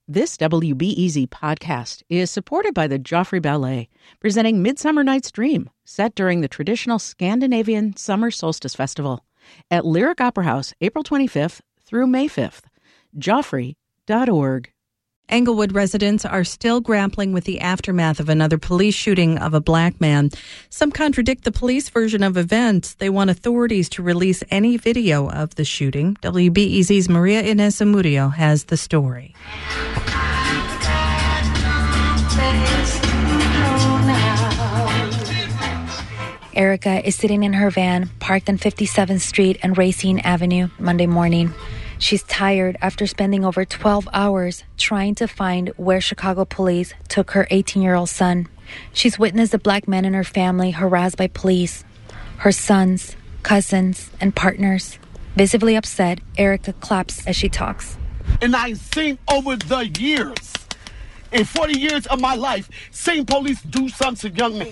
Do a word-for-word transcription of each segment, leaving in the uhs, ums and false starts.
This W B E Z podcast is supported by the Joffrey Ballet, presenting Midsummer Night's Dream, set during the traditional Scandinavian Summer Solstice Festival at Lyric Opera House, April twenty-fifth through May fifth. Joffrey dot org. Englewood residents are still grappling with the aftermath of another police shooting of a black man. Some contradict the police version of events. They want authorities to release any video of the shooting. W B E Z's Maria Inez Zamudio has the story. Erica is sitting in her van, parked on fifty-seventh Street and Racine Avenue, Monday morning. She's tired after spending over twelve hours trying to find where Chicago police took her eighteen-year-old son. She's witnessed a black man in her family harassed by police. Her sons, cousins, and partners. Visibly upset, Erica claps as she talks. And I've seen over the years, in forty years of my life, seen police do something to young men.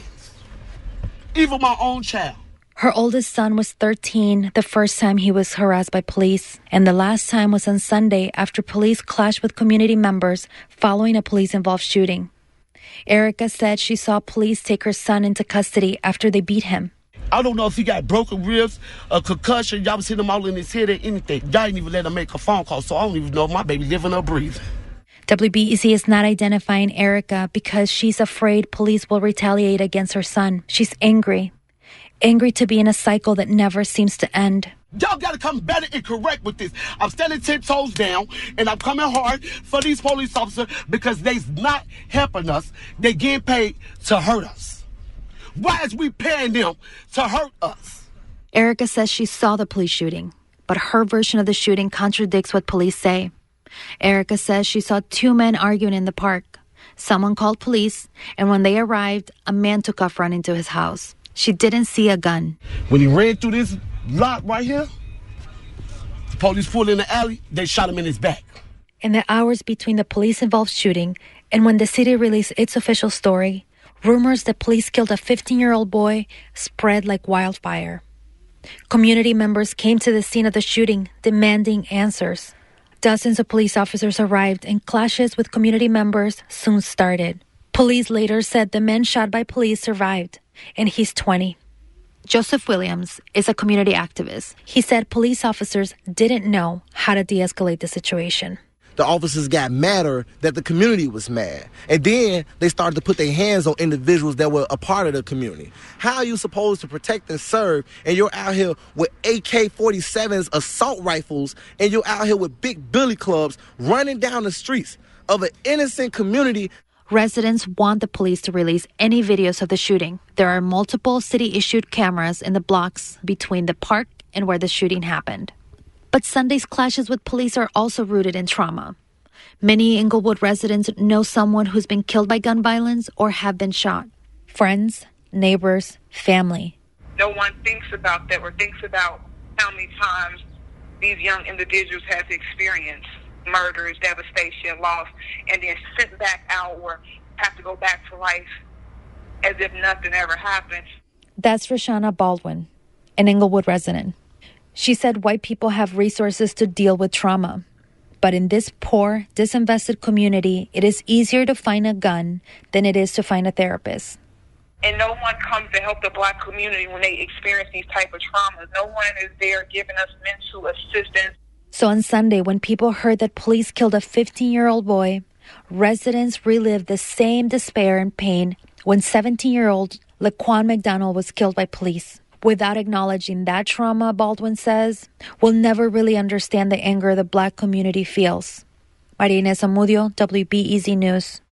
Even my own child. Her oldest son was thirteen the first time he was harassed by police, and the last time was on Sunday after police clashed with community members following a police-involved shooting. Erica said she saw police take her son into custody after they beat him. I don't know if he got broken ribs, a concussion, y'all seen him all in his head or anything. Y'all didn't even let him make a phone call, so I don't even know if my baby living or breathing. W B E Z is not identifying Erica because she's afraid police will retaliate against her son. She's angry. Angry to be in a cycle that never seems to end. Y'all got to come better and correct with this. I'm standing ten toes down, and I'm coming hard for these police officers because they's not helping us. They getting paid to hurt us. Why is we paying them to hurt us? Erica says she saw the police shooting, but her version of the shooting contradicts what police say. Erica says she saw two men arguing in the park. Someone called police, and when they arrived, a man took off running to his house. She didn't see a gun. When he ran through this lot right here, the police pulled in the alley, they shot him in his back. In the hours between the police-involved shooting and when the city released its official story, rumors that police killed a fifteen-year-old boy spread like wildfire. Community members came to the scene of the shooting, demanding answers. Dozens of police officers arrived, and clashes with community members soon started. Police later said the man shot by police survived, and he's twenty. Joseph Williams is a community activist. He said police officers didn't know how to de-escalate the situation. The officers got madder that the community was mad. And then they started to put their hands on individuals that were a part of the community. How are you supposed to protect and serve, and you're out here with A K forty-sevens, assault rifles, and you're out here with big billy clubs running down the streets of an innocent community? Residents want the police to release any videos of the shooting. There are multiple city-issued cameras in the blocks between the park and where the shooting happened. But Sunday's clashes with police are also rooted in trauma. Many Englewood residents know someone who's been killed by gun violence or have been shot. Friends, neighbors, family. No one thinks about that or thinks about how many times these young individuals have experienced murders, devastation, loss, and then sent back out or have to go back to life as if nothing ever happened. That's Roshana Baldwin, an Englewood resident. She said white people have resources to deal with trauma. But in this poor, disinvested community, it is easier to find a gun than it is to find a therapist. And no one comes to help the black community when they experience these type of traumas. No one is there giving us mental assistance. So on Sunday, when people heard that police killed a fifteen-year-old boy, residents relived the same despair and pain when seventeen-year-old Laquan McDonald was killed by police. Without acknowledging that trauma, Baldwin says, we'll never really understand the anger the black community feels. Maria Inez Zamudio, W B E Z News.